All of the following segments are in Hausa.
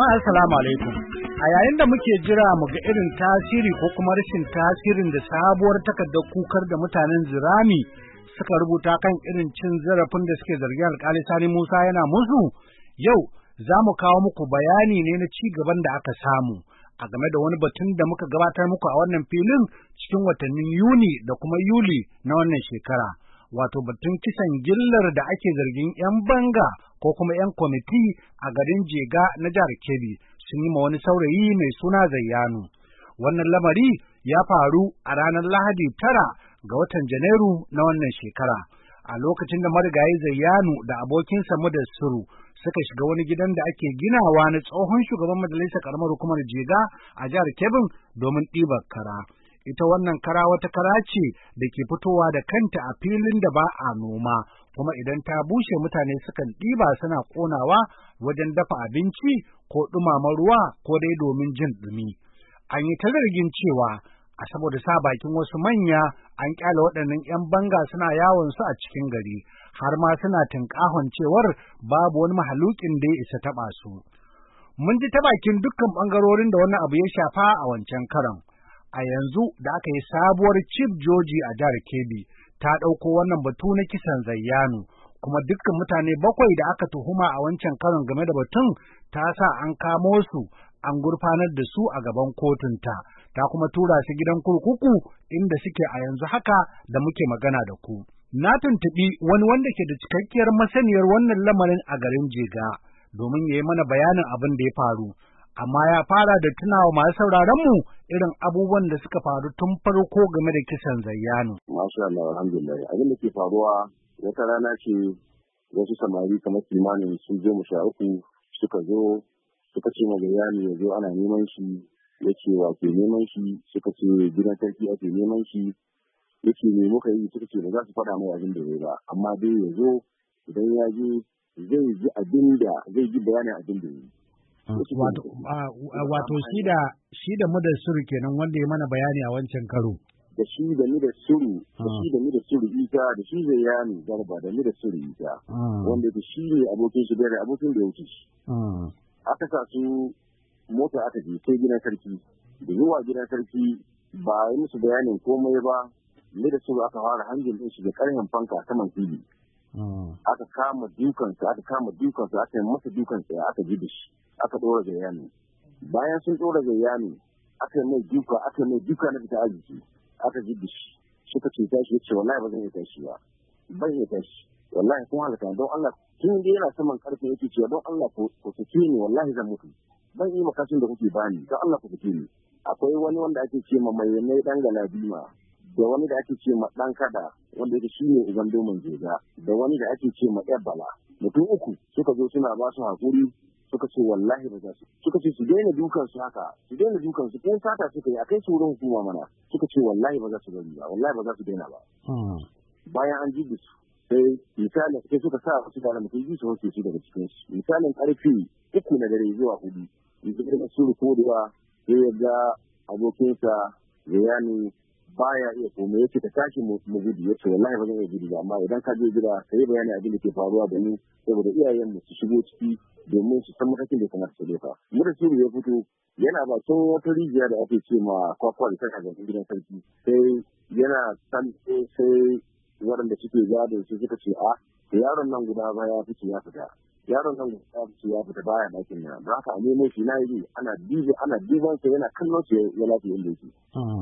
Jama'a assalamu alaikum. A yayin da muke jira mu ga irin tasiri ko kuma rashin tasirin da sabuwar takardar kukar da mutanen Zirami suka rubuta kan irin cin zarafin da suke zargin alƙali Sani Musa yana musu, yau za mu kawo muku bayani ne na ci gaban da aka samu a game da wani batun da muka gabatar muku a wannan filin cikin watannin Yuni da kuma Yuli na wannan shekara. Wato batun kisan gillar da ake zargin 'yan banga ko kuma 'yan kwamiti a garin Jega na jihar Kebbi sun yi ma wani saurayi mai suna Zayyanu. Wannan lamari ya faru a ranar Lahadi 9 ga watan Janairu na wannan shekara. A lokacin da marigayi Zayyanu da abokinsa Mudassiru suka shiga wani gidan da ake ginawa na tsohon shugaban majalisar karamar hukumar Jega a jihar Kebbi domin ɗibar kara. Ita wannan kara wata kara ce da ke fitowa da kanta a filin da ba a noma, kuma idan ta bushe mutane sukan ɗiba suna ƙonawa wajen dafa abinci ko ɗumama ruwa ko dai domin jin ɗumi. An yi ta zargin cewa a saboda sa bakin wasu manya an ƙyale waɗannan 'yan banga suna yawon su a cikin gari, har ma suna tunƙahon cewar babu wani mahalukin da ya isa taɓa su. Mun ji ta bakin dukkan ɓangarorin da wannan abu ya shafa a wancan karon. A yanzu da aka yi sabuwar Chief Joji a jihar Kebbi ta ɗauko wannan batu na kisan Zayyanu, kuma dukkan mutane 7 da aka tuhuma a wancan karon game da batun ta sa an kamo su an gurfanar da su a gaban kotunta, ta kuma tura su gidan kurkuku inda suke a yanzu haka da muke magana da ku. Na tuntuɓi wani wanda ke da cikakkiyar masaniyar wannan lamarin a garin Jega domin ya yi mana bayanin abin da ya faru. Amma ya fara da tunawa masu sauraronmu irin abubuwan da suka faru tun farko game da kisan Zayyanu. Masha Allah, alhamdulillah. Abin da ke faruwa wata rana ce wasu samari kamar kimanin su 13 suka zo suka ce ma Zayyanu ya zo ana neman shi, ya ce wa ke neman shi, suka ce gidan sarki ake neman shi, ya ce me muka yi, suka ce ba za su faɗa mai abin da zai ba, amma dai ya zo idan ya je zai ji bayanin abin da ya yi. Wato shi da Mudassiru kenan wanda ya mana bayani a wancan karo. Da shi da Mudassiru, Isa, da shi Zayyanu Garba da Mudassiru Isa, wanda da shi ne abokin shi da abokin da ya wuce shi. Aka sa su mota aka je sai gidan sarki, da zuwa gidan sarki ba a yi musu bayanin komai ba, Mudassiru aka fara hangin din shi da ƙarfin fanka saman fili. Aka kama dukansa, aka yi masa dukansa, aka ji da shi. Aka ɗora Zayyanu. Bayan sun ɗora Zayyanu, aka yi mai duka na fita arziki, aka ji shi. Suka ce tashi, ya ce wallahi ba zan iya tashi ba. Ban iya tashi. Wallahi kun halaka don Allah, tun da yana saman karfe yake cewa don Allah ku sake ni wallahi zan mutu. Ban yi makashin da kuke bani, don Allah ku sake ni. Akwai wani wanda ake ce ma mai ɗan Galadima, da wani da ake ce ma ɗan Kada, wanda yake shi ne uban domin Jega, da wani da ake ce ma ɗan Bala. Mutum 3 suka zo suna ba su haƙuri, suka ce wallahi ba za su, suka ce su daina dukansu haka, kun sata suka yi a kai su wurin hukuma mana, suka ce wallahi ba za su bari ba, wallahi ba za su daina ba. Bayan an ji su sai misalin sai suka sa su da mutum ji su hoke su daga cikin su, misalin karfe 3 na dare zuwa 4, yanzu da su rikodewa sai ya ga abokinsa Zayyanu baya iya komai, yace ta tashi mu gudu, yace wallahi ba zan iya gudu ba, amma idan ka je gida sai bayani abin da ke faruwa da ni saboda iyayen mu su shigo ciki domin su san matakin da ya kamata su doka. Mudassiru ya fito yana bakin wata rijiya da ake ce ma kwakwa da ta ga gidan sarki, sai yana sai waɗanda suke gado su suka ce yaron nan guda ba ya fita yaron nan ya fita baya ɗakin nan, don haka a nemo shi na yi ana diban sa yana kallon su ya lafiya inda yake.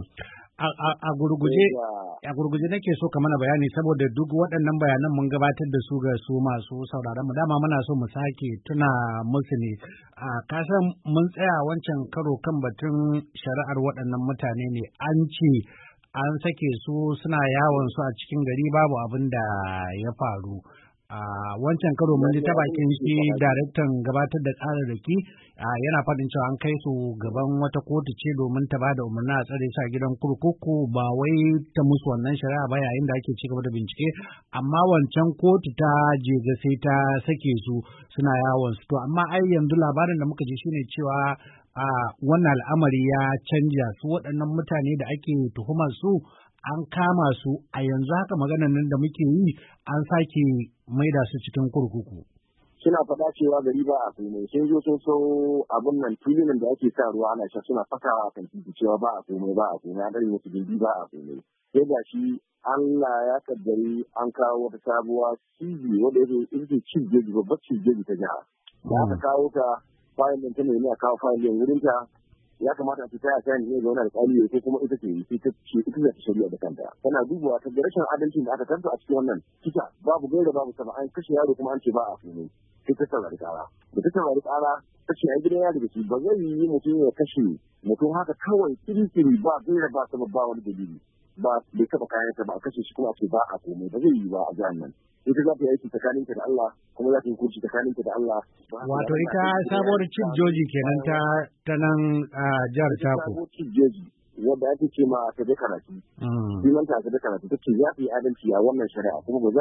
A gurguje nake so ka mana bayani saboda duk waɗannan bayanan mun gabatar da su ga su masu sauraron mu, dama muna so mu sake tuna musu ne. Kasan mun tsaya wancan karo kan batun shari'ar waɗannan mutane ne, an ce an sake su suna yawon su a cikin gari babu abin da ya faru. Wancan karo mun ji ta bakin shi daraktan gabatar da tsararraki yana faɗin cewa an kai su gaban wata kotu ce domin ta ba da umarni a tsare su a gidan kurkuku, ba wai ta musu wannan shari'a ba yayin da ake ci gaba da bincike, amma wancan kotu ta Jega sai ta sake su suna yawon su. To amma ai yanzu labarin da muka ji shine cewa wannan al'amari ya canja, su waɗannan mutane da ake tuhumar su an kama su a yanzu haka maganar nan da muke yi an sake maida su cikin kurkuku. suna faɗa cewa gari ba a komai, sun zo sun so abun nan tulunan da ake sa ruwa ana sha suna fasawa kan titi cewa ba a komai a ɗari musu gindi ba a komai. Sai ga shi Allah ya kaddari an kawo wata sabuwa CV wadda yake chief jeji babbar chief jeji ta jiha. Da aka kawo ta fayil ɗin ta nemi a kawo fayil ɗin wurin ta ya kamata a fita a kan ne ga wani alƙali ko kuma ita ce ita za ta shari'a da kanta. Tana dubawa ta ga rashin adalcin da aka tanto a cikin wannan kisa babu gaira babu sama an kashe yaro kuma an ce ba a komai. Sai ta saurari ƙara. Da ta saurari ƙara ta ce ai gidan yaro da shi ba zai yi mutum ya kashe mutum haka kawai kiri ba gaira ba sama ba wani dalili. Ba bai taɓa kayansa ba a kashe shi kuma a ce ba a komai ba zai yi ba a jihar nan. Ita za ta yi aiki tsakaninta da Allah kuma za ta yi hukunci tsakaninta da Allah. Wato ita sabuwar chief joji kenan ta nan jihar Tako. Sabuwar chief joji wadda ake ce ma ta da karatu. Sunanta ta da karatu ta ce za ta yi adalci a wannan shari'a kuma ba za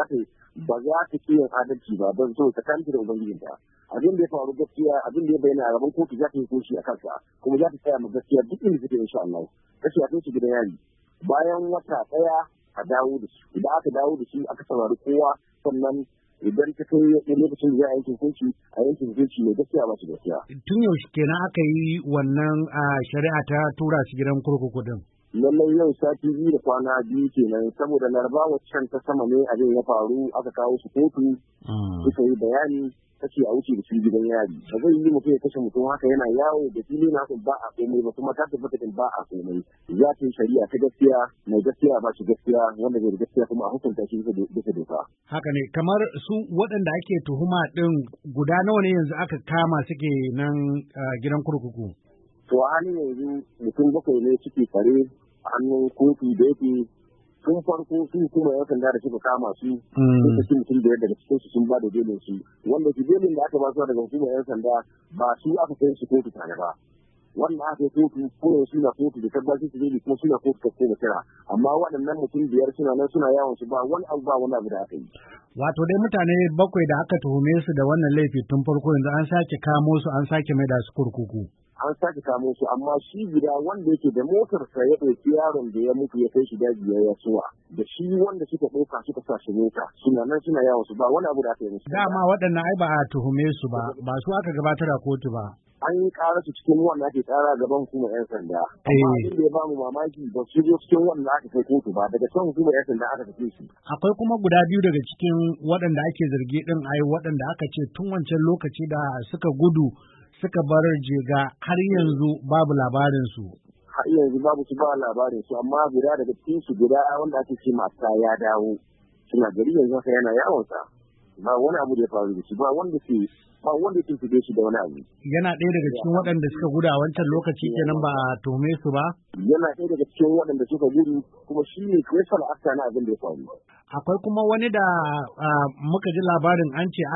ta ki yin adalci ba don so tsakaninta da ubangijinta. Abin da ya faru gaskiya abin da ya bayyana a gaban kotu za ta yi hukunci a kansa kuma za ta tsaya ma gaskiya duk inda take insha Allah. Kashi a kai shi gidan yari. Bayan wata ɗaya a dawo da shi idan aka dawo da shi aka saurari kowa sannan idan ta kai lokacin da za a yanke hukunci mai gaskiya ba shi gaskiya. Tun yaushe kenan aka yi wannan shari'a ta tura shi gidan kurkuku din? Lallai yau sati 2 da kwana 2 kenan saboda laraba waccan ta sama ne abin ya faru aka kawo su kotu suka yi bayani ta ce a wuce da shi gidan yari ba zai yi mutum ya kashe mutum haka yana yawo da fili na ba a komai ba kuma ta tabbata din ba a komai za ta yi shari'a ta gaskiya mai gaskiya ba shi gaskiya wanda bai da gaskiya kuma a hukunta shi bisa doka. Haka ne kamar su waɗanda ake tuhuma ɗin guda nawa ne yanzu aka kama suke nan gidan kurkuku? To a halin yanzu mutum 7 ne suke tsare a hannun kotu da yake tun farko su kuma yan sanda da suka kama su sun saki mutum da daga cikin su sun ba da belin su wanda su belin da aka ba su daga hukumar yan sanda ba su aka kai su kotu tare ba wannan aka kai kotu ko suna kotu da tabbacin su beli kuma suna kotu kai da kira amma waɗannan mutum 5 suna nan suna yawon su ba wani abu da aka yi. Wato dai mutane 7 da aka tuhume su da wannan laifi tun farko yanzu an sake kamo su an sake mai da su kurkuku. An sake kamo su amma shi gida wanda yake da motarsa ya ɗauki yaron da ya mutu ya kai shi daji ya yasuwa da shi wanda suka ɗauka suka sa shi mota suna nan suna yawon su ba wani abu da aka yi musu. Dama waɗannan ai ba a tuhume su ba su aka gabatar a kotu ba. An yi ƙara su cikin wanda ake ƙara gaban hukumar 'yan sanda. Amma abin da ya bamu mamaki ba su zo cikin wanda aka kai kotu ba daga can hukumar 'yan sanda aka tafi su. Akwai kuma guda 2 daga cikin waɗanda ake zargi ɗin ai waɗanda aka ce tun wancan lokaci da suka gudu suka bar jega har yanzu babu labarinsu. Har yanzu babu su ba labarinsu amma guda daga cikin su guda wanda ake ce mata ya dawo suna gari yanzu haka yana yawonsa ba wani abu da ya faru da shi ba wanda ke fide shi da wani abu. Yana ɗaya daga cikin waɗanda suka gudu a wancan lokaci kenan ba a tuhume su ba? Yana ɗaya daga cikin waɗanda suka gudu kuma shi ne kristal akta na abin da ya faru. Akwai kuma wani da muka ji labarin an ce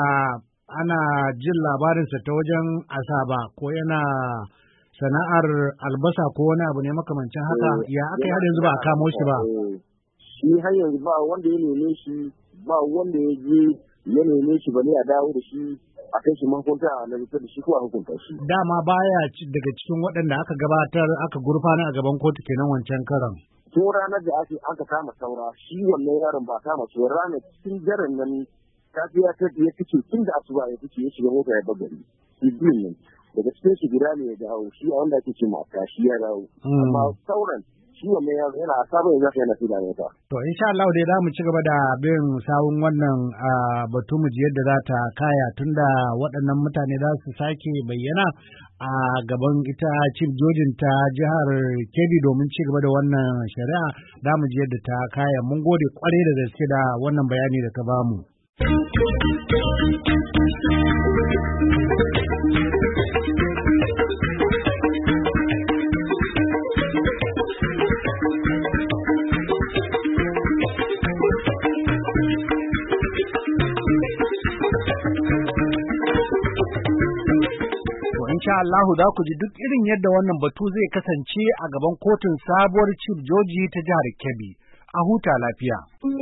ana jin labarinsa ta wajen Asaba ko yana sana'ar albasa ko wani abu ne makamancin haka ya aka yi har yanzu ba a kamo shi ba. Shi har yanzu ba wanda ya neme shi ba wanda ya je ya neme shi bane a dawo da shi a kai shi mahukunta a lalata da shi ko a hukunta shi. Dama baya daga cikin waɗanda aka gabatar aka gurfana a gaban kotu kenan wancan karan. Ko ranar da aka kama saura shi wannan yaron ba kama shi ranar cikin daren nan safiya ta ya fice tun da asuba ya fice ya shiga mota ya bagari shi biyun nan daga cikin shi guda ne ya dawo shi a wanda ake ce mata shi ya dawo amma sauran shi wannan yaro yana Asaba yanzu haka yana fida mota. To insha Allah dai za mu ci gaba da bin sawun wannan batu mu ji yadda za ta kaya tunda waɗannan mutane za su sake bayyana a gaban ita chief jojin ta jihar Kebbi domin ci gaba da wannan shari'a za mu ji yadda ta kaya mun gode kwarai da gaske da wannan bayani da ka bamu. Insha Allahu za ku ji duk irin yadda wannan batu zai kasance a gaban kotun sabuwar chief joji ta jihar Kebbi. A huta lafiya.